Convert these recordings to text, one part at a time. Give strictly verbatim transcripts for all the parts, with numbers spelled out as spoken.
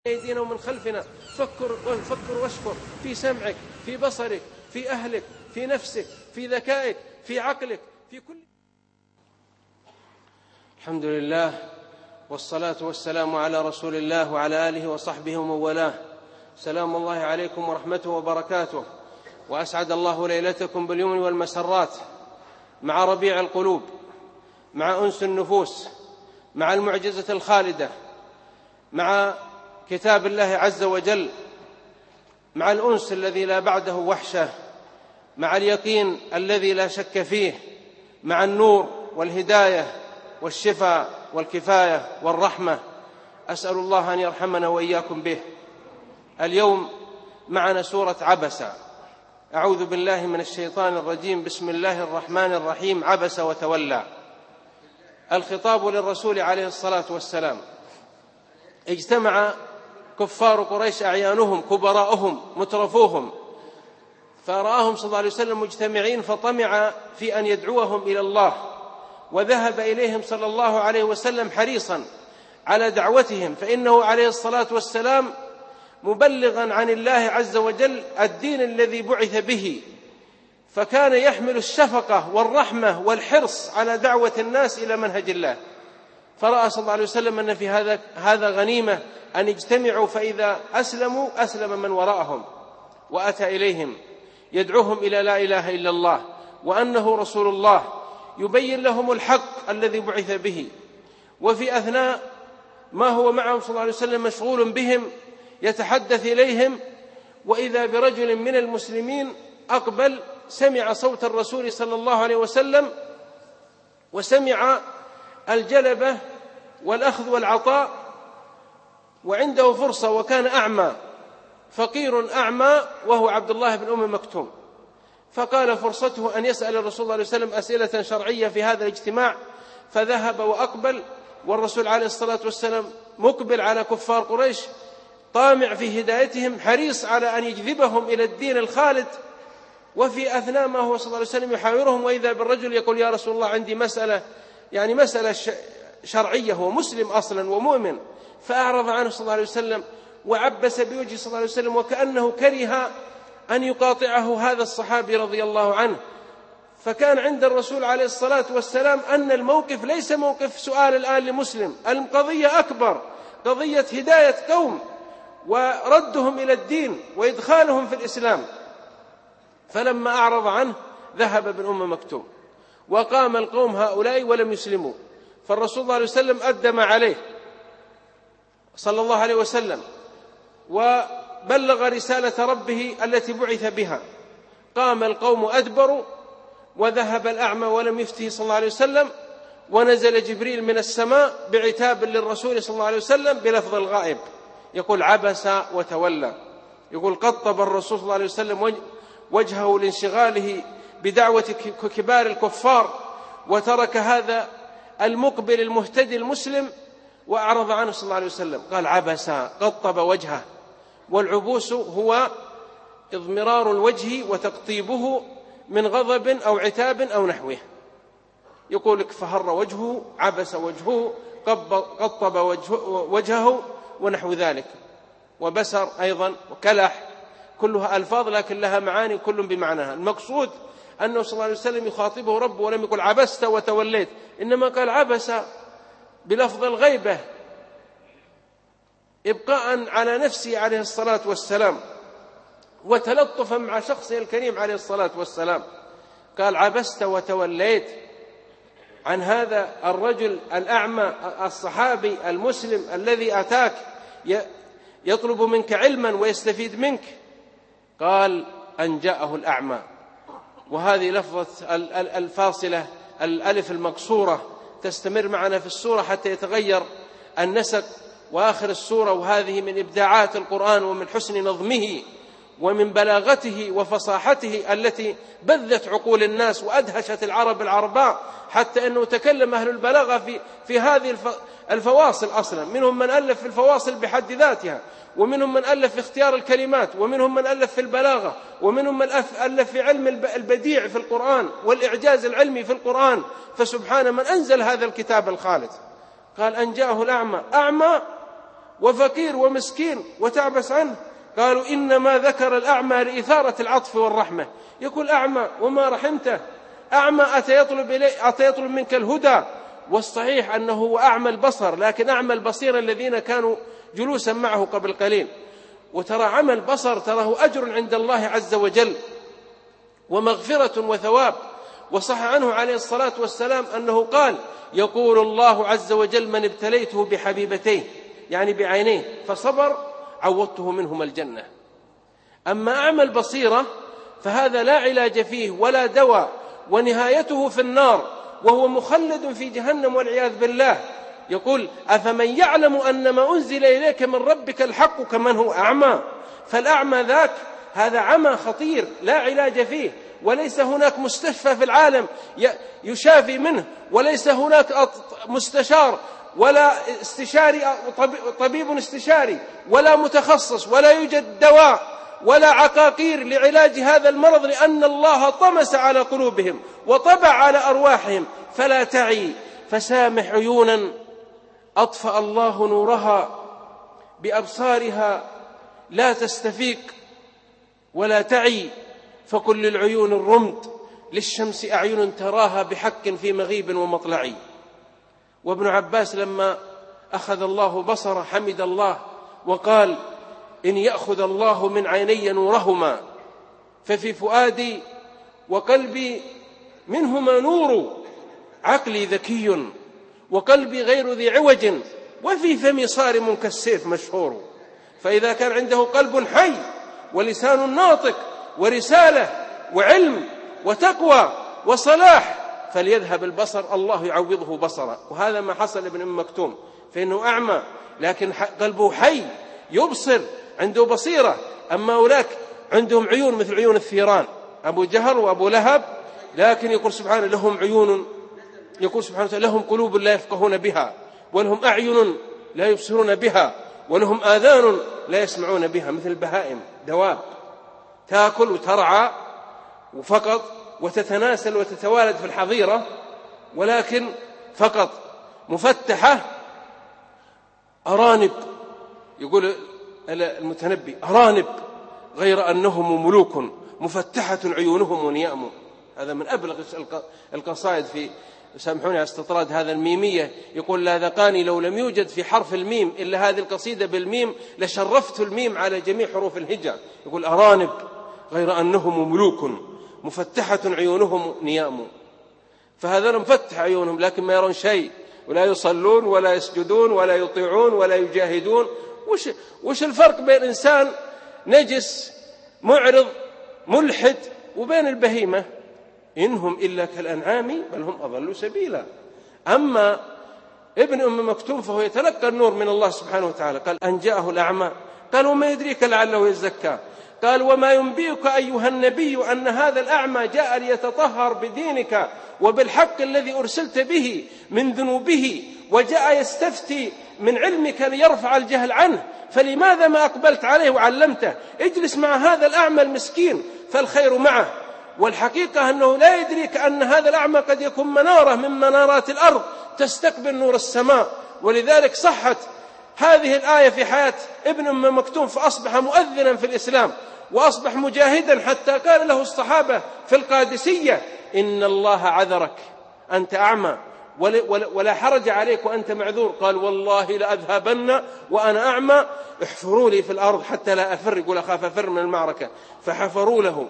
أيدينا ومن خلفنا. فكر فكر واشكر في سمعك، في بصرك، في أهلك، في نفسك، في ذكائك، في عقلك، في كل. الحمد لله والصلاة والسلام على رسول الله وعلى آله وصحبه ومن والاه. سلام الله عليكم ورحمته وبركاته، وأسعد الله ليلتكم باليمن والمسرات مع ربيع القلوب، مع أنس النفوس، مع المعجزة الخالدة، مع كتاب الله عز وجل، مع الأنس الذي لا بعده وحشة، مع اليقين الذي لا شك فيه، مع النور والهداية والشفاء والكفاية والرحمة. أسأل الله أن يرحمنا وإياكم به. اليوم معنا سورة عبس. أعوذ بالله من الشيطان الرجيم. بسم الله الرحمن الرحيم. عبس وتولى. الخطاب للرسول عليه الصلاة والسلام. اجتمع كفار قريش أعيانهم، كبراءهم، مترفوهم، فرآهم صلى الله عليه وسلم مجتمعين، فطمع في أن يدعوهم إلى الله، وذهب إليهم صلى الله عليه وسلم حريصا على دعوتهم، فإنه عليه الصلاة والسلام مبلغا عن الله عز وجل الدين الذي بعث به، فكان يحمل الشفقة والرحمة والحرص على دعوة الناس إلى منهج الله. فرأى صلى الله عليه وسلم أن في هذا هذا غنيمة أن يجتمعوا، فإذا أسلموا أسلم من وراءهم، وأتى إليهم يدعوهم إلى لا إله إلا الله وأنه رسول الله، يبين لهم الحق الذي بعث به. وفي أثناء ما هو معهم صلى الله عليه وسلم مشغول بهم يتحدث إليهم، وإذا برجل من المسلمين أقبل، سمع صوت الرسول صلى الله عليه وسلم، وسمع الجلبة والأخذ والعطاء، وعنده فرصة، وكان أعمى، فقير أعمى، وهو عبد الله بن أم مكتوم. فقال فرصته أن يسأل الرسول صلى الله عليه وسلم أسئلة شرعية في هذا الاجتماع، فذهب وأقبل، والرسول عليه الصلاة والسلام مقبل على كفار قريش، طامع في هدايتهم، حريص على أن يجذبهم إلى الدين الخالد. وفي أثناء ما هو صلى الله عليه وسلم يحاورهم، وإذا بالرجل يقول: يا رسول الله، عندي مسألة، يعني مسألة شرعية، هو مسلم أصلا ومؤمن. فأعرض عنه صلى الله عليه وسلم، وعبس بوجهه صلى الله عليه وسلم، وكأنه كره أن يقاطعه هذا الصحابي رضي الله عنه. فكان عند الرسول عليه الصلاة والسلام أن الموقف ليس موقف سؤال الآن لمسلم، القضية أكبر، قضية هداية قوم وردهم إلى الدين وإدخالهم في الإسلام. فلما أعرض عنه ذهب ابن أم مكتوم، وقام القوم هؤلاء ولم يسلموا. فالرسول صلى الله عليه وسلم أدى ما عليه صلى الله عليه وسلم، وبلغ رسالة ربه التي بعث بها. قام القوم أدبروا، وذهب الأعمى ولم يفته صلى الله عليه وسلم، ونزل جبريل من السماء بعتاب للرسول صلى الله عليه وسلم بلفظ الغائب، يقول: عبس وتولى. يقول: قطب الرسول صلى الله عليه وسلم وجهه لانشغاله بدعوة كبار الكفار، وترك هذا المقبل المهتدي المسلم وأعرض عنه صلى الله عليه وسلم. قال: عبس، قطب وجهه. والعبوس هو اضمرار الوجه وتقطيبه من غضب أو عتاب أو نحوه. يقول لك: فهر وجهه، عبس وجهه، قطب وجهه، ونحو ذلك. وبسر أيضا، وكلح، كلها ألفاظ لكن لها معاني كل بمعناها. المقصود أنه صلى الله عليه وسلم يخاطبه ربه، ولم يقل عبست وتوليت، إنما قال عبس بلفظ الغيبة، إبقاء على نفسه عليه الصلاة والسلام، وتلطفا مع شخصه الكريم عليه الصلاة والسلام. قال: عبست وتوليت عن هذا الرجل الأعمى الصحابي المسلم الذي أتاك يطلب منك علما ويستفيد منك. قال: أن جاءه الأعمى. وهذه لفظة الفاصلة، الألف المقصورة، تستمر معنا في السورة حتى يتغير النسق وآخر السورة. وهذه من إبداعات القرآن ومن حسن نظمه ومن بلاغته وفصاحته التي بذت عقول الناس وأدهشت العرب العرباء، حتى أنه تكلم أهل البلاغة في, في هذه الفواصل أصلا. منهم من ألف في الفواصل بحد ذاتها، ومنهم من ألف في اختيار الكلمات، ومنهم من ألف في البلاغة، ومنهم من ألف في علم البديع في القرآن والإعجاز العلمي في القرآن. فسبحان من أنزل هذا الكتاب الخالد. قال: أن جاءه الأعمى. أعمى وفقير ومسكين وتعبس عنه. قالوا إنما ذكر الأعمى لإثارة العطف والرحمة. يقول أعمى وما رحمته، أعمى أتى يطلب, إليه أتى يطلب منك الهدى. والصحيح أنه هو أعمى البصر، لكن أعمى البصير الذين كانوا جلوسا معه قبل قليل. وترى عمى البصر تراه أجر عند الله عز وجل ومغفرة وثواب. وصح عنه عليه الصلاة والسلام أنه قال: يقول الله عز وجل: من ابتليته بحبيبتيه، يعني بعينيه، فصبر عوضته منهما الجنة. أما أعمى البصيرة فهذا لا علاج فيه ولا دواء، ونهايته في النار، وهو مخلد في جهنم والعياذ بالله. يقول: أفمن يعلم أن ما أنزل إليك من ربك الحق كمن هو أعمى. فالأعمى ذاك هذا عمى خطير لا علاج فيه، وليس هناك مستشفى في العالم يشافي منه، وليس هناك مستشار ولا استشاري طبيب استشاري ولا متخصص، ولا يوجد دواء ولا عقاقير لعلاج هذا المرض، لأن الله طمس على قلوبهم وطبع على أرواحهم. فلا تعي، فسامح عيونا أطفأ الله نورها بأبصارها لا تستفيق، ولا تعي، فكل العيون الرمد للشمس أعين تراها بحق في مغيب ومطلع. وابن عباس لما أخذ الله بصره حمد الله وقال: إن يأخذ الله من عيني نورهما ففي فؤادي وقلبي منهما نور، عقلي ذكي وقلبي غير ذي عوج، وفي فمي صارم كالسيف مشهور. فإذا كان عنده قلب حي ولسان ناطق ورسالة وعلم وتقوى وصلاح فليذهب البصر، الله يعوضه بصرا. وهذا ما حصل ابن أم مكتوم، فإنه أعمى لكن قلبه حي يبصر، عنده بصيرة. أما أولاك عندهم عيون مثل عيون الثيران، أبو جهل وأبو لهب، لكن يقول سبحانه لهم عيون، يقول سبحانه وتعالى لهم قلوب لا يفقهون بها، ولهم أعين لا يبصرون بها، ولهم آذان لا يسمعون بها، مثل البهائم، دواب تأكل وترعى وفقط، وتتناسل وتتوالد في الحظيرة، ولكن فقط مفتحة أرانب. يقول المتنبي: أرانب غير أنهم ملوك مفتحة عيونهم ونيام. هذا من أبلغ القصائد في، سامحوني على استطراد هذا الميمية. يقول: لا ذقاني لو لم يوجد في حرف الميم إلا هذه القصيدة بالميم لشرفت الميم على جميع حروف الهجاء. يقول: أرانب غير أنهم ملوك مفتحة عيونهم نيام. فهذا مفتح عيونهم لكن ما يرون شيء، ولا يصلون ولا يسجدون ولا يطيعون ولا يجاهدون. وش, وش الفرق بين إنسان نجس معرض ملحد وبين البهيمة؟ إنهم إلا كالأنعام بل هم أضلوا سبيلا. أما ابن أم مكتوم فهو يتلقى النور من الله سبحانه وتعالى. قال: أن جاءه الأعمى قال: وما يدريك لعله يزكى. قال: وما ينبئك أيها النبي أن هذا الأعمى جاء ليتطهر بدينك وبالحق الذي أرسلت به من ذنوبه، وجاء يستفتي من علمك ليرفع الجهل عنه، فلماذا ما أقبلت عليه وعلمته؟ اجلس مع هذا الأعمى المسكين فالخير معه. والحقيقة أنه لا يدريك أن هذا الأعمى قد يكون منارة من منارات الأرض تستقبل نور السماء. ولذلك صحت هذه الآية في حياة ابن أم مكتوم، فأصبح مؤذنا في الإسلام وأصبح مجاهدا، حتى قال له الصحابة في القادسية: إن الله عذرك، أنت أعمى ولا حرج عليك وأنت معذور. قال: والله لأذهبن وأنا أعمى، احفروا لي في الأرض حتى لا أفر. يقول: أخاف أفر من المعركة. فحفروا له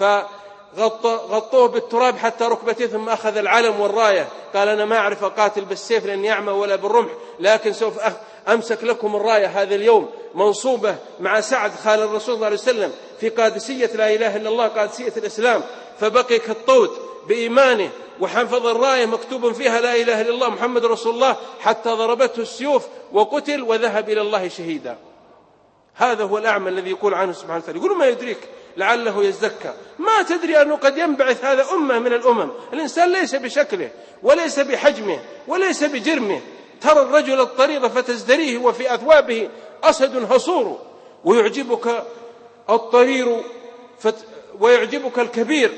فغطوه بالتراب حتى ركبتيه، ثم أخذ العلم والراية. قال: أنا ما أعرف أقاتل بالسيف لأني أعمى ولا بالرمح، لكن سوف أمسك لكم الراية هذا اليوم منصوبة مع سعد خال الرسول صلى الله عليه وسلم في قادسية لا إله إلا الله، قادسية الإسلام. فبقي كالطود بإيمانه وحفظ الراية مكتوب فيها لا إله إلا الله محمد رسول الله، حتى ضربته السيوف وقتل وذهب إلى الله شهيدا. هذا هو الأعمى الذي يقول عنه سبحانه وتعالى. يقول: ما يدريك لعله يزكى. ما تدري أنه قد ينبعث هذا أمة من الأمم. الإنسان ليس بشكله وليس بحجمه وليس بجرمه. ترى الرجل الطرير فتزدريه وفي أثوابه أسد هصور، ويعجبك الطرير فت... ويعجبك الكبير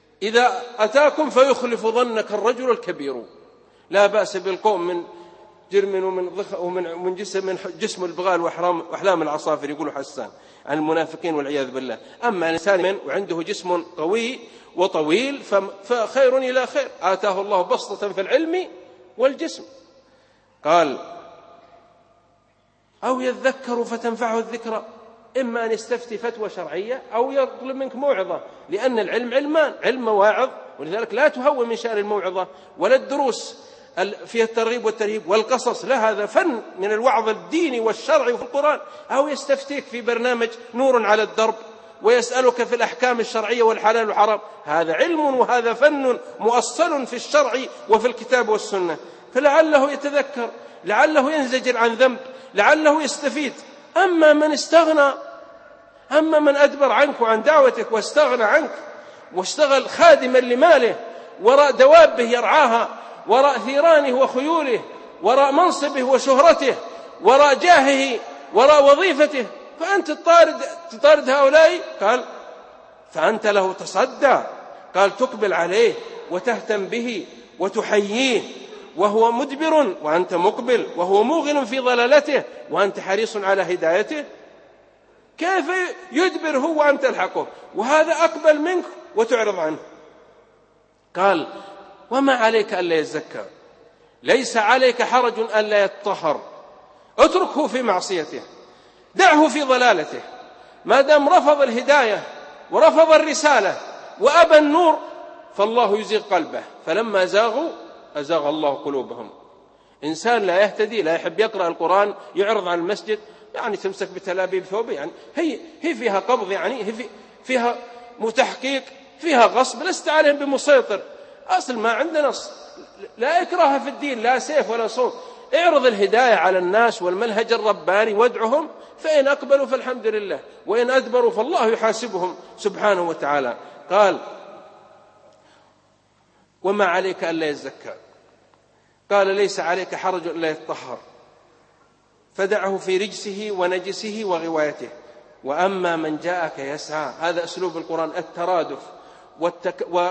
إذا أتاكم فيخلف ظنك الرجل الكبير. لا بأس بالقوم من جرم ومن ضخ ومن من جسم من جسم البغال وأحلام العصافر، يقول حسان عن المنافقين والعياذ بالله. أما إنسان وعنده جسم قوي وطويل فخير إلى خير، آتاه الله بسطة في العلم والجسم. قال أو يذكر فتنفعه الذكرى، إما أن يستفتي فتوى شرعية أو يطلب منك موعظة، لأن العلم علمان، علم مواعظ، ولذلك لا تهون من شأن الموعظة ولا الدروس فيها الترغيب والترهيب والقصص، لا، هذا فن من الوعظ الديني والشرعي وفي القرآن. أو يستفتيك في برنامج نور على الدرب ويسألك في الأحكام الشرعية والحلال والحرام، هذا علم وهذا فن مؤصل في الشرع وفي الكتاب والسنة، فلعله يتذكر، لعله ينزجر عن ذنب، لعله يستفيد. أما من استغنى، أما من أدبر عنك وعن دعوتك واستغنى عنك واشتغل خادما لماله وراء دوابه يرعاها، وراء ثيرانه وخيوله، وراء منصبه وشهرته، وراء جاهه، وراء وظيفته، فأنت تطارد, تطارد هؤلاء. قال فأنت له تصدى، قال تقبل عليه وتهتم به وتحييه وهو مدبر وأنت مقبل، وهو موغل في ضلالته وأنت حريص على هدايته. كيف يدبر هو وأنت تلحقه وهذا أقبل منك وتعرض عنه؟ قال وما عليك ألا يزكى، ليس عليك حرج ألا يتطهر، اتركه في معصيته، دعه في ضلالته، ما دام رفض الهداية ورفض الرسالة وأبى النور فالله يزيغ قلبه، فلما زاغوا أزاغ الله قلوبهم. إنسان لا يهتدي، لا يحب يقرأ القرآن، يعرض عن المسجد، يعني تمسك بتلابيب ثوبه، يعني هي هي فيها قبض، يعني هي فيها متحقيق، فيها غصب، لست عليهم بمسيطر. أصل ما عندنا نص، لا إكراه في الدين، لا سيف ولا صوت. اعرض الهداية على الناس والمنهج الرباني وادعهم، فإن أقبلوا فالحمد لله، وإن أدبروا فالله يحاسبهم سبحانه وتعالى. قال وما عليك ألا يزكى، قال ليس عليك حرج إلا يتطهر، فدعه في رجسه ونجسه وغوايته. وأما من جاءك يسعى، هذا أسلوب القرآن، الترادف والتك و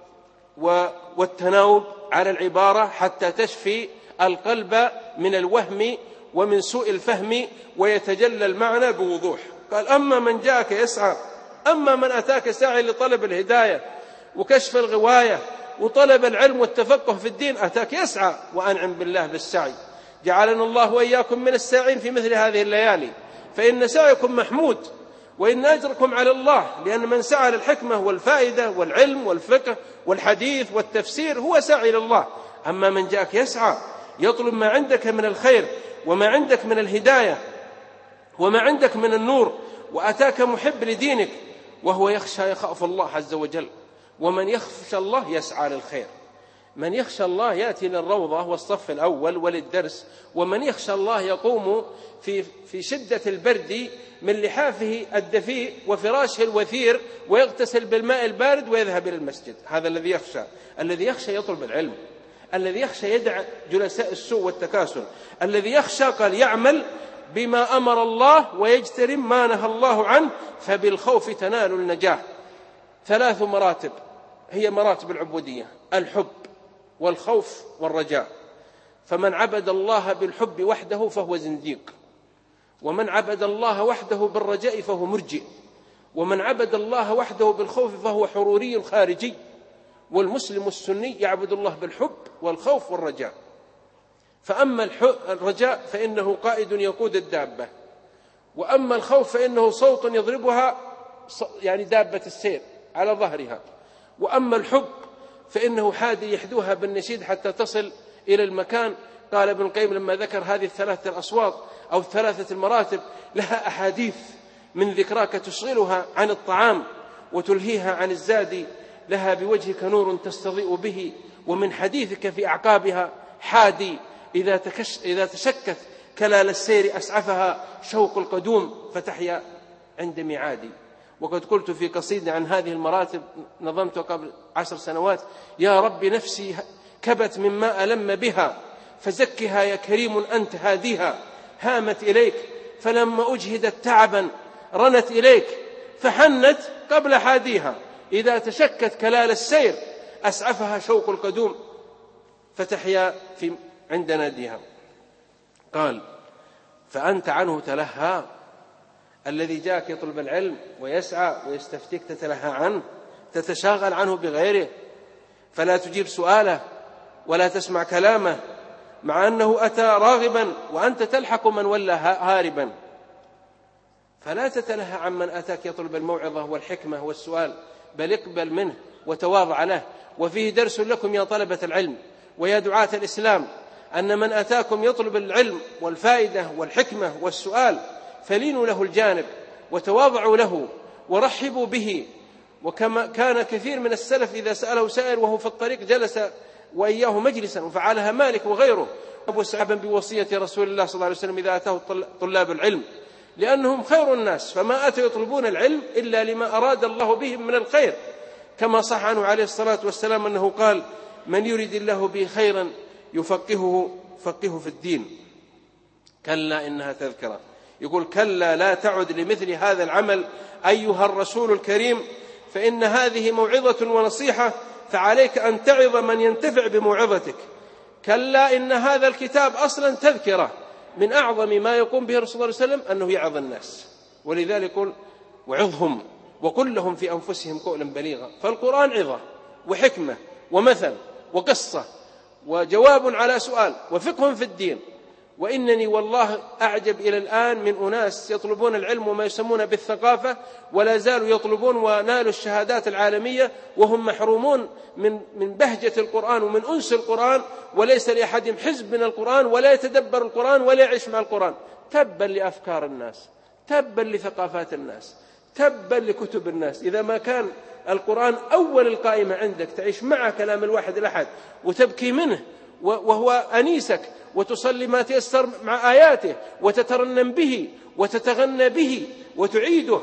و والتناوب على العبارة حتى تشفي القلب من الوهم ومن سوء الفهم ويتجلى المعنى بوضوح. قال أما من جاءك يسعى، أما من أتاك ساعي لطلب الهداية وكشف الغواية وطلب العلم والتفقه في الدين، أتاك يسعى، وأنعم بالله بالسعي. جعلنا الله وإياكم من الساعين في مثل هذه الليالي، فإن سعيكم محمود وإن أجركم على الله، لأن من سعى للحكمة والفائدة والعلم والفقه والحديث والتفسير هو سعي لله. أما من جاءك يسعى يطلب ما عندك من الخير وما عندك من الهداية وما عندك من النور، وأتاك محب لدينك وهو يخشى يخاف الله عز وجل. ومن يخشى الله يسعى للخير، من يخشى الله يأتي للروضة والصف الأول وللدرس، ومن يخشى الله يقوم في في شدة البرد من لحافه الدفيء وفراشه الوثير ويغتسل بالماء البارد ويذهب إلى المسجد. هذا الذي يخشى، الذي يخشى يطلب العلم، الذي يخشى يدع جلساء السوء والتكاسل، الذي يخشى قال يعمل بما أمر الله ويجترم ما نهى الله عنه، فبالخوف تنال النجاة. ثلاث مراتب هي مراتب العبودية: الحب والخوف والرجاء. فمن عبد الله بالحب وحده فهو زنديق، ومن عبد الله وحده بالرجاء فهو مرجئ، ومن عبد الله وحده بالخوف فهو حروري خارجي. والمسلم السني يعبد الله بالحب والخوف والرجاء. فأما الرجاء فإنه قائد يقود الدابة، وأما الخوف فإنه صوت يضربها يعني دابة السير على ظهرها، وأما الحب فإنه حادي يحدوها بالنشيد حتى تصل إلى المكان. قال ابن القيم لما ذكر هذه الثلاثة الأصوات أو الثلاثة المراتب لها أحاديث من ذكراك تشغلها عن الطعام وتلهيها عن الزاد، لها بوجهك نور تستضيء به، ومن حديثك في أعقابها حادي إذا, تكش إذا تشكت كلال السير أسعفها شوق القدوم فتحيا عند ميعادي. وقد قلت في قصيدة عن هذه المراتب نظمتها قبل عشر سنوات: يا رب نفسي كبت مما ألم بها، فزكها يا كريم أنت هاديها. هامت إليك فلما أجهدت تعبا رنت إليك، فحنت قبل حاديها. إذا تشكت كلال السير أسعفها شوق القدوم فتحيا في عند ناديها. قال: فأنت عنه تلهى، الذي جاءك يطلب العلم ويسعى ويستفتيك تتلهى عنه، تتشاغل عنه بغيره، فلا تجيب سؤاله ولا تسمع كلامه، مع أنه أتى راغبا وأنت تلحق من ولى هاربا. فلا تتلهى عمن أتاك يطلب الموعظة والحكمة والسؤال، بل اقبل منه وتواضع له. وفيه درس لكم يا طلبة العلم ويا دعاة الإسلام، أن من أتاكم يطلب العلم والفائدة والحكمة والسؤال فلينوا له الجانب وتواضعوا له ورحبوا به. وكما كان كثير من السلف إذا سأله سائل وهو في الطريق جلس وإياه مجلسا، وفعلها مالك وغيره وسعبا بوصية رسول الله صلى الله عليه وسلم إذا أتاه طلاب العلم، لأنهم خير الناس، فما أتوا يطلبون العلم إلا لما أراد الله بهم من الخير، كما صح عنه عليه الصلاة والسلام أنه قال: من يريد الله به خيرا يفقهه فقهه في الدين. كلا إنها تذكرة. يقول: كلا لا تعد لمثل هذا العمل أيها الرسول الكريم، فإن هذه موعظة ونصيحة، فعليك أن تعظ من ينتفع بموعظتك. كلا إن هذا الكتاب أصلا تذكرة، من أعظم ما يقوم به الرسول صلى الله عليه وسلم أنه يعظ الناس، ولذلك قل: وعظهم وقل لهم في أنفسهم قولا بليغا. فالقرآن عظة وحكمة ومثل وقصة وجواب على سؤال وفقه في الدين. وإنني والله أعجب إلى الآن من أناس يطلبون العلم وما يسمون بالثقافة، ولا زالوا يطلبون ونالوا الشهادات العالمية وهم محرومون من من بهجة القرآن ومن أنس القرآن، وليس لأحدهم حزب من القرآن ولا يتدبر القرآن ولا يعيش مع القرآن. تبا لأفكار الناس، تبا لثقافات الناس، تبا لكتب الناس. إذا ما كان القرآن أول القائمة عندك تعيش مع كلام الواحد الأحد وتبكي منه وهو أنيسك، وتصلي ما تيسر مع آياته، وتترنم به وتتغنى به وتعيده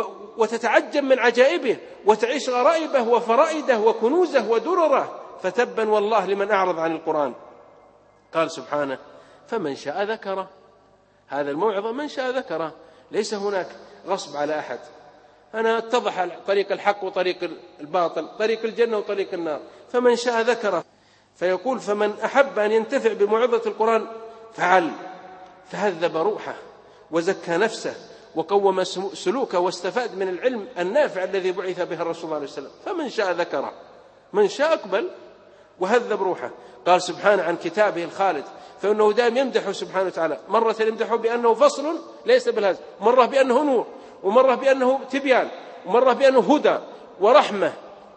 وتتعجب من عجائبه وتعيش غرائبه وفرائده وكنوزه ودرره، فتبا والله لمن أعرض عن القرآن. قال سبحانه: فمن شاء ذكره. هذا الموعظة من شاء ذكره، ليس هناك غصب على أحد. أنا اتضح طريق الحق وطريق الباطل، طريق الجنة وطريق النار، فمن شاء ذكره. فيقول: فمن أحب أن ينتفع بموعظة القرآن فعل، فهذب روحه وزكى نفسه وقوم سلوكه واستفاد من العلم النافع الذي بعث به الرسول صلى الله عليه وسلم. فمن شاء ذكره، من شاء أقبل وهذب روحه. قال سبحانه عن كتابه الخالد، فإنه دائم يمدحه سبحانه وتعالى، مرة يمدحه بأنه فصل ليس بالهزل، مرة بأنه نور، ومرة بأنه تبيان، ومرة بأنه هدى ورحمة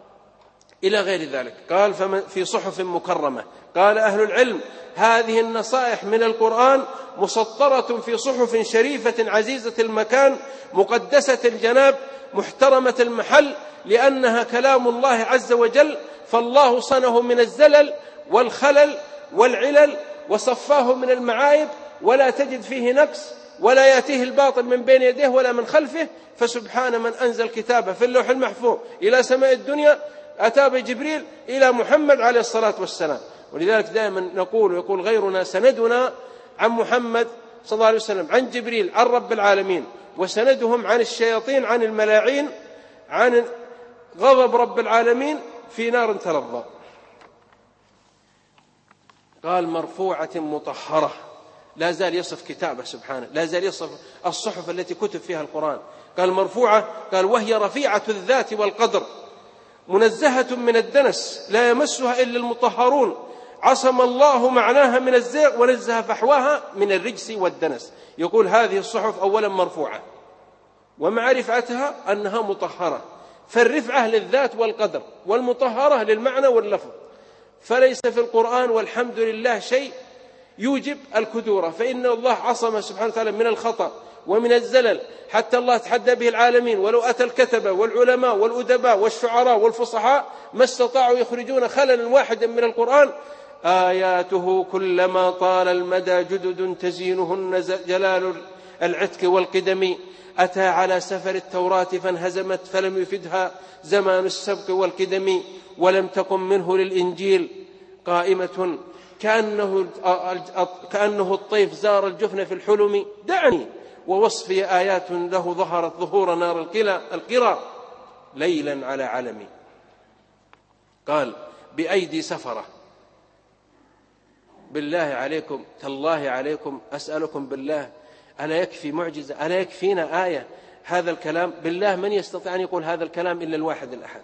إلى غير ذلك. قال: فمن في صحف مكرمة. قال أهل العلم: هذه النصائح من القرآن مسطرة في صحف شريفة عزيزة المكان مقدسة الجناب محترمة المحل، لأنها كلام الله عز وجل، فالله صنه من الزلل والخلل والعلل وصفاه من المعايب، ولا تجد فيه نقص ولا يأتيه الباطل من بين يديه ولا من خلفه. فسبحان من أنزل كتابه في اللوح المحفوظ إلى سماء الدنيا، أتى بجبريل إلى محمد عليه الصلاة والسلام. ولذلك دائما نقول ويقول غيرنا: سندنا عن محمد صلى الله عليه وسلم عن جبريل عن رب العالمين، وسندهم عن الشياطين عن الملاعين عن غضب رب العالمين في نار تلظى. قال: مرفوعة مطهرة. لا زال يصف كتابه سبحانه، لا زال يصف الصحف التي كتب فيها القرآن. قال: مرفوعة، قال: وهي رفيعة الذات والقدر، منزهة من الدنس، لا يمسها إلا المطهرون، عصم الله معناها من الزيغ ونزه فحواها من الرجس والدنس. يقول هذه الصحف أولا مرفوعة، ومع رفعتها أنها مطهرة، فالرفعة للذات والقدر، والمطهرة للمعنى واللفظ. فليس في القرآن والحمد لله شيء يوجب الكدورة، فإن الله عصم سبحانه وتعالى من الخطأ ومن الزلل، حتى الله تحدى به العالمين. ولو أتى الكتبة والعلماء والأدباء والشعراء والفصحاء ما استطاعوا يخرجون خللا واحدا من القرآن. آياته كلما طال المدى جدد تزينهن جلال العتق والقدم، أتى على سفر التوراة فانهزمت فلم يفدها زمان السبق والقدم، ولم تقم منه للإنجيل قائمة كأنه, كأنه الطيف زار الجفن في الحلم. دعني ووصفي آيات له ظهرت ظهور نار القرى ليلا على علمي. قال: بأيدي سفرة بالله عليكم، تالله عليكم، أسألكم بالله، ألا يكفي معجزة؟ ألا يكفينا آية؟ هذا الكلام بالله من يستطيع أن يقول هذا الكلام إلا الواحد الأحد؟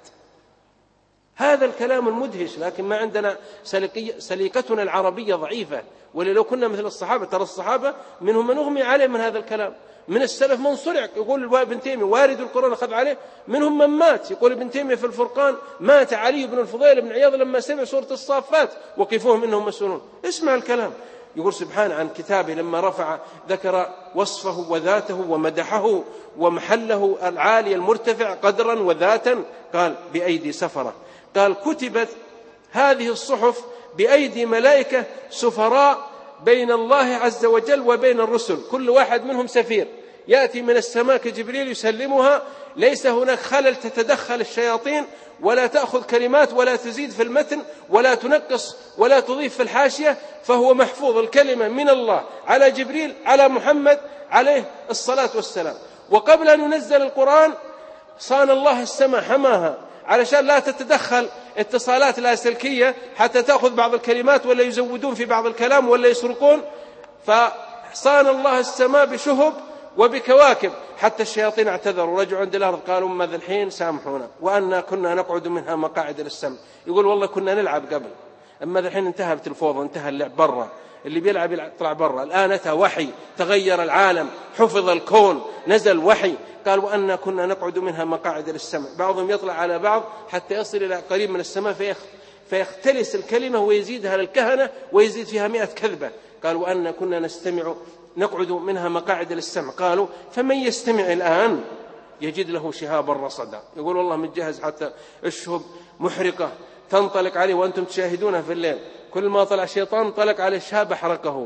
هذا الكلام المدهش، لكن ما عندنا سليقتنا العربية ضعيفة. ولو كنا مثل الصحابة، ترى الصحابة منهم من أغمي عليه من هذا الكلام، من السلف من صرع. يقول ابن تيمية وارد القرآن أخذ عليه، منهم من مات. يقول ابن تيمية في الفرقان مات علي بن الفضيل بن عياض لما سمع سورة الصافات وقفوهم إنهم مسؤولون. اسمع الكلام. يقول سبحانه عن كتابه لما رفع ذكر وصفه وذاته ومدحه ومحله العالي المرتفع قدرا وذاتا، قال بأيدي سفرة. قال كتبت هذه الصحف بأيدي ملائكة سفراء بين الله عز وجل وبين الرسل، كل واحد منهم سفير يأتي من السماء كجبريل يسلمها، ليس هناك خلل تتدخل الشياطين ولا تأخذ كلمات ولا تزيد في المتن ولا تنقص ولا تضيف في الحاشية، فهو محفوظ الكلمة من الله على جبريل على محمد عليه الصلاة والسلام. وقبل أن ينزل القرآن صان الله السماء حماها علشان لا تتدخل اتصالات لاسلكية حتى تأخذ بعض الكلمات ولا يزودون في بعض الكلام ولا يسرقون. فصان الله السماء بشهب وبكواكب حتى الشياطين اعتذروا، رجعوا عند الأرض قالوا ماذا الحين سامحونا وأنا كنا نقعد منها مقاعد للسمع. يقول والله كنا نلعب قبل، أما الحين انتهت الفوضى، انتهى اللعب برا، اللي بيلعب يطلع برا. الآن أتى وحي، تغير العالم، حفظ الكون، نزل وحي. قال وأنا كنا نقعد منها مقاعد للسمع. بعضهم يطلع على بعض حتى يصل إلى قريب من السماء فيختلس الكلمة ويزيدها للكهنة ويزيد فيها مئة كذبة. قال وأنا كنا نستمع نقعد منها مقاعد للسمع. قالوا فمن يستمع الآن يجد له شهابا رصدا. يقول والله متجهز حتى الشهب محرقة تنطلق عليه وأنتم تشاهدونها في الليل، كل ما طلع شيطان طلق على الشهاب حرقه.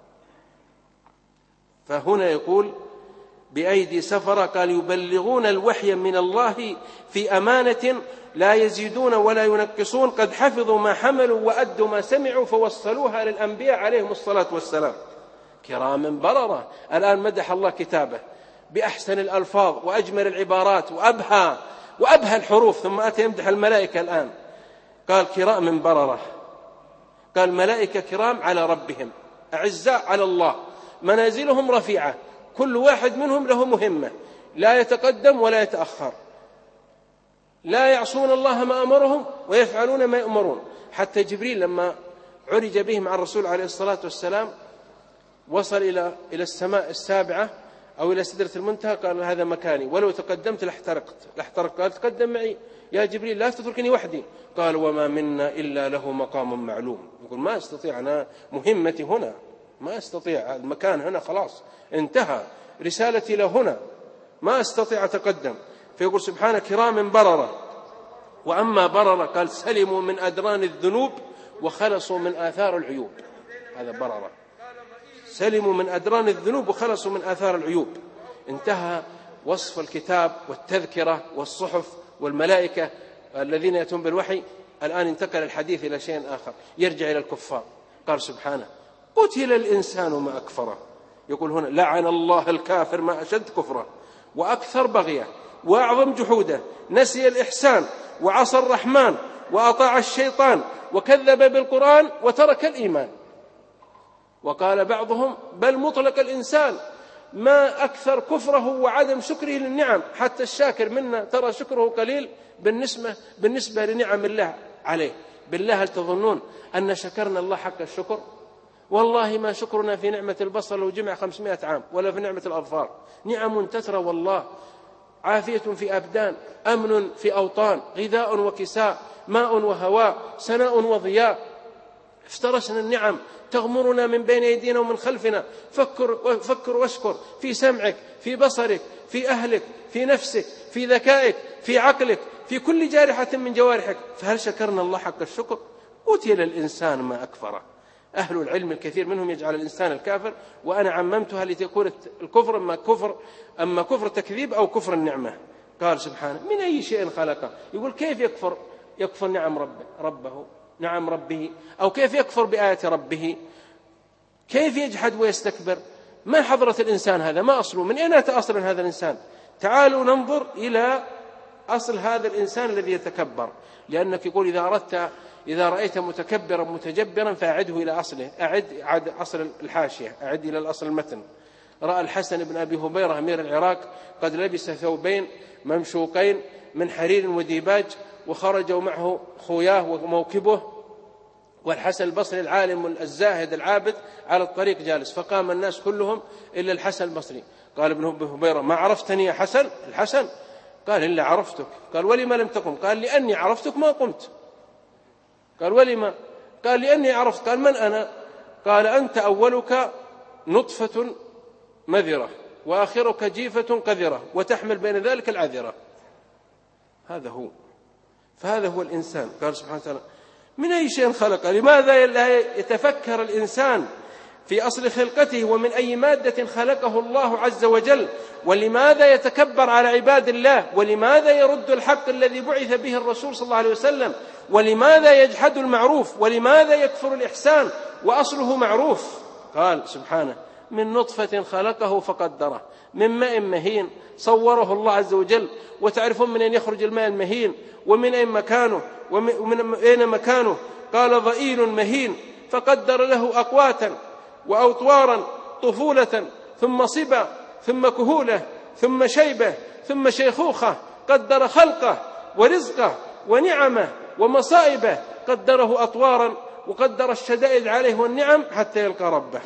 فهنا يقول بأيدي سفرة، قال يبلغون الوحي من الله في أمانة لا يزيدون ولا ينقصون، قد حفظوا ما حملوا وأدوا ما سمعوا فوصلوها للأنبياء عليهم الصلاة والسلام. كرام بررة. الآن مدح الله كتابه بأحسن الألفاظ وأجمل العبارات وأبهى وأبهى الحروف، ثم أتى يمدح الملائكة الآن قال كرام بررة. قال ملائكة كرام على ربهم، أعزاء على الله، منازلهم رفيعة، كل واحد منهم له مهمة، لا يتقدم ولا يتأخر، لا يعصون الله ما أمرهم ويفعلون ما يؤمرون. حتى جبريل لما عرج به مع الرسول عليه الصلاة والسلام وصل إلى إلى السماء السابعة أو إلى سدرة المنتهى، قال هذا مكاني ولو تقدمت لاحترقت لاحترقت قال تقدم معي يا جبريل لا تتركني وحدي. قال وما منا إلا له مقام معلوم. يقول ما أستطيع، أنا مهمتي هنا، ما أستطيع، المكان هنا خلاص انتهى، رسالتي له هنا، ما أستطيع أتقدم. فيقول سبحانه كرام بررة. وأما بررة قال سلموا من أدران الذنوب وخلصوا من آثار العيوب. هذا بررة، سلموا من أدران الذنوب وخلصوا من آثار العيوب. انتهى وصف الكتاب والتذكرة والصحف والملائكة الذين يأتون بالوحي. الآن انتقل الحديث إلى شيء آخر، يرجع إلى الكفار. قال سبحانه قتل الإنسان ما أكفره. يقول هنا لعن الله الكافر ما أشد كفره وأكثر بغيه وأعظم جحوده، نسي الإحسان وعصى الرحمن وأطاع الشيطان وكذب بالقرآن وترك الإيمان. وقال بعضهم بل مطلق الإنسان ما أكثر كفره وعدم شكره للنعم، حتى الشاكر منا ترى شكره قليل بالنسبة, بالنسبة لنعم الله عليه. بالله هل تظنون أن شكرنا الله حق الشكر؟ والله ما شكرنا في نعمة البصر لو جمع خمسمائة عام، ولا في نعمة الأظفار. نعم تترى والله، عافية في أبدان، أمن في أوطان، غذاء وكساء، ماء وهواء، سناء وضياء. افترسنا النعم تغمرنا من بين أيدينا ومن خلفنا. فكر, فكر واشكر في سمعك، في بصرك، في أهلك، في نفسك، في ذكائك، في عقلك، في كل جارحة من جوارحك. فهل شكرنا الله حق الشكر؟ قتل الإنسان ما أكفره. أهل العلم الكثير منهم يجعل الإنسان الكافر، وأنا عممتها لتكون الكفر أما كفر أما كفر تكذيب أو كفر النعمة. قال سبحانه من أي شيء خلقه. يقول كيف يكفر يكفر نعم ربه, ربه نعم ربه، أو كيف يكفر بآية ربه، كيف يجحد ويستكبر. ما حضرة الإنسان هذا؟ ما أصله؟ من أين أتى أصل هذا الإنسان؟ تعالوا ننظر إلى أصل هذا الإنسان الذي يتكبر. لأنك يقول إذا أردت إذا رأيت متكبرا متجبرا فأعده إلى أصله، أعد عد أصل الحاشية، أعد إلى الأصل المتن. رأى الحسن بن أبي هبيرة أمير العراق قد لبس ثوبين ممشوقين من حرير وديباج، وخرجوا معه خوياه وموكبه، والحسن البصري العالم الزاهد العابد على الطريق جالس، فقام الناس كلهم إلا الحسن البصري. قال ابن أبي هبيرة: ما عرفتني يا حسن؟ الحسن قال: إلا عرفتك. قال: ولما لم تقم؟ قال: لأني عرفتك ما قمت. قال: ولما؟ قال: لأني عرفت. قال: من أنا؟ قال: أنت أولك نطفة مذرة، وآخرك جيفة قذرة، وتحمل بين ذلك العذرة. هذا هو، فهذا هو الإنسان. قال سبحانه وتعالى: من أي شيء خلق؟ لماذا لا يتفكر الإنسان في أصل خلقته ومن أي مادة خلقه الله عز وجل؟ ولماذا يتكبر على عباد الله؟ ولماذا يرد الحق الذي بعث به الرسول صلى الله عليه وسلم؟ ولماذا يجحد المعروف؟ ولماذا يكفر الإحسان وأصله معروف؟ قال سبحانه: من نطفة خلقه فقدره، من ماء مهين صوره الله عز وجل. وتعرفون من أين يخرج الماء المهين ومن أين مكانه ومن أين مكانه؟ قال: ضئيل مهين، فقدر له أقواتا وأوطوارا، طفولة ثم صبا ثم كهولة ثم شيبة ثم شيخوخة، قدر خلقه ورزقه ونعمه ومصائبه، قدره أطوارا وقدر الشدائد عليه والنعم حتى يلقى ربه.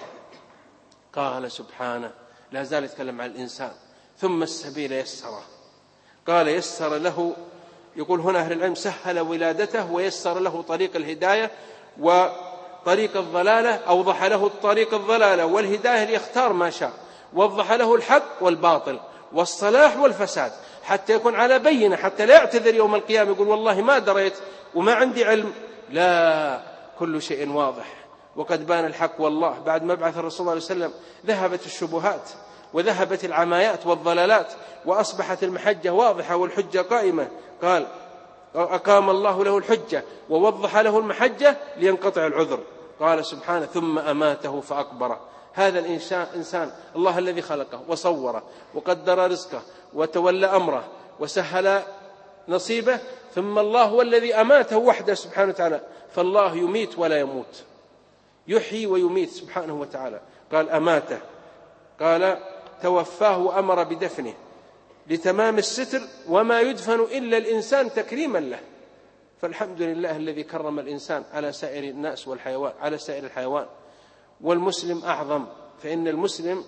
قال سبحانه، لا زال يتكلم عن الإنسان: ثم السبيل يسره. قال: يسر له، يقول هنا أهل العلم: سهل ولادته ويسر له طريق الهداية وطريق الضلالة، أوضح له الطريق الضلالة والهداية ليختار ما شاء، وضح له الحق والباطل والصلاح والفساد حتى يكون على بينة، حتى لا يعتذر يوم القيامة يقول والله ما دريت وما عندي علم. لا، كل شيء واضح وقد بان الحق. والله بعد مبعث الرسول صلى الله عليه وسلم ذهبت الشبهات وذهبت العمايات والضلالات، وأصبحت المحجة واضحة والحجة قائمة. قال: أقام الله له الحجة ووضح له المحجة لينقطع العذر. قال سبحانه: ثم أماته فأقبره. هذا الإنسان إنسان الله الذي خلقه وصوره وقدر رزقه وتولى أمره وسهل نصيبه، ثم الله هو الذي أماته وحده سبحانه وتعالى. فالله يميت ولا يموت، يحيي ويميت سبحانه وتعالى. قال: أماته، قال: توفاه وأمر بدفنه لتمام الستر، وما يدفن إلا الإنسان تكريما له. فالحمد لله الذي كرم الإنسان على سائر الناس والحيوان، على سائر الحيوان. والمسلم أعظم، فإن المسلم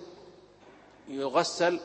يغسل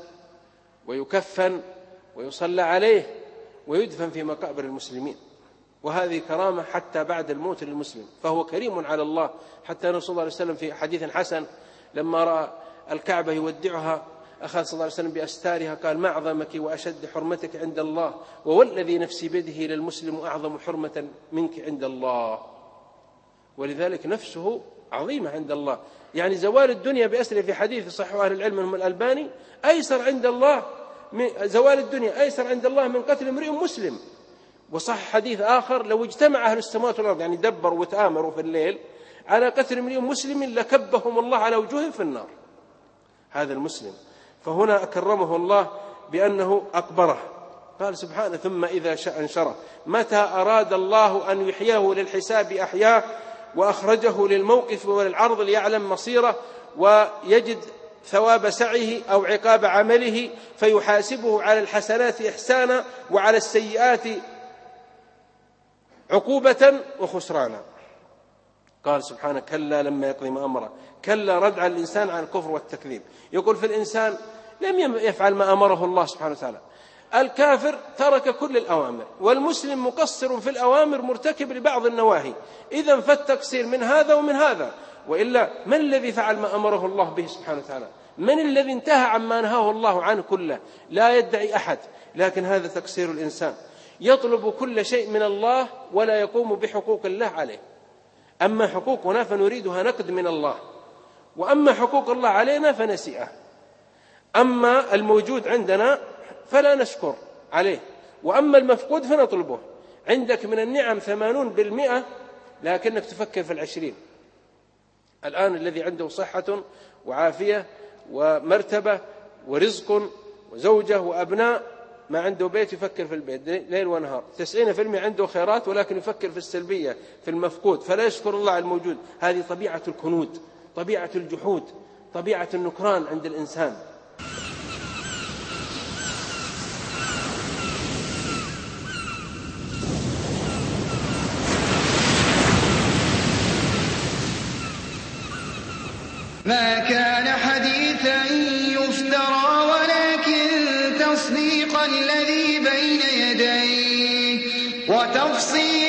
ويكفن ويصلى عليه ويدفن في مقابر المسلمين، وهذه كرامة حتى بعد الموت للمسلم، فهو كريم على الله. حتى الرسول صلى الله عليه وسلم في حديث حسن لما رأى الكعبة يودعها أخذ صلى الله عليه وسلم بأستارها، قال: ما أعظمك وأشد حرمتك عند الله، ووالذي نفسي بيده للمسلم أعظم حرمة منك عند الله. ولذلك نفسه عظيمة عند الله. يعني زوال الدنيا بأسره، في حديث صحيح أهل العلم منهم الألباني: أيسر عند الله من زوال الدنيا أيسر عند الله من قتل امرئ مسلم. وصح حديث آخر: لو اجتمع أهل السماوات والأرض، يعني دبروا وتآمروا في الليل على قتل امرئ مسلم لكبهم الله على وجوههم في النار. هذا المسلم. فهنا أكرمه الله بأنه أقبره. قال سبحانه: ثم إذا شاء انشره. متى أراد الله أن يحييه للحساب أحياه، وأخرجه للموقف وللعرض ليعلم مصيره ويجد ثواب سعيه أو عقاب عمله، فيحاسبه على الحسنات إحسانا وعلى السيئات عقوبة وخسرانا. قال سبحانه: كلا لما يقضي ما أمره. كلا ردع الإنسان عن الكفر والتكذيب. يقول في الإنسان لم يفعل ما أمره الله سبحانه وتعالى. الكافر ترك كل الأوامر، والمسلم مقصر في الأوامر مرتكب لبعض النواهي. إذن فالتقصير من هذا ومن هذا. وإلا من الذي فعل ما أمره الله به سبحانه وتعالى؟ من الذي انتهى عما نهاه الله عنه كله؟ لا يدعي أحد، لكن هذا تقصير الإنسان. يطلب كل شيء من الله ولا يقوم بحقوق الله عليه. أما حقوقنا فنريدها نقد من الله، وأما حقوق الله علينا فنسيئة. أما الموجود عندنا فلا نشكر عليه، وأما المفقود فنطلبه. عندك من النعم ثمانون بالمئة لكنك تفكر في العشرين. الآن الذي عنده صحة وعافية ومرتبة ورزق وزوجة وأبناء ما عنده بيت يفكر في البيت ليل ونهار. تسعين في المئة عنده خيرات ولكن يفكر في السلبية، في المفقود، فلا يشكر الله على الموجود. هذه طبيعة الكنود، طبيعة الجحود، طبيعة النكران عند الإنسان. ما كان حديثا يفترى ولكن تصديق الذي بين يديه وتفصيل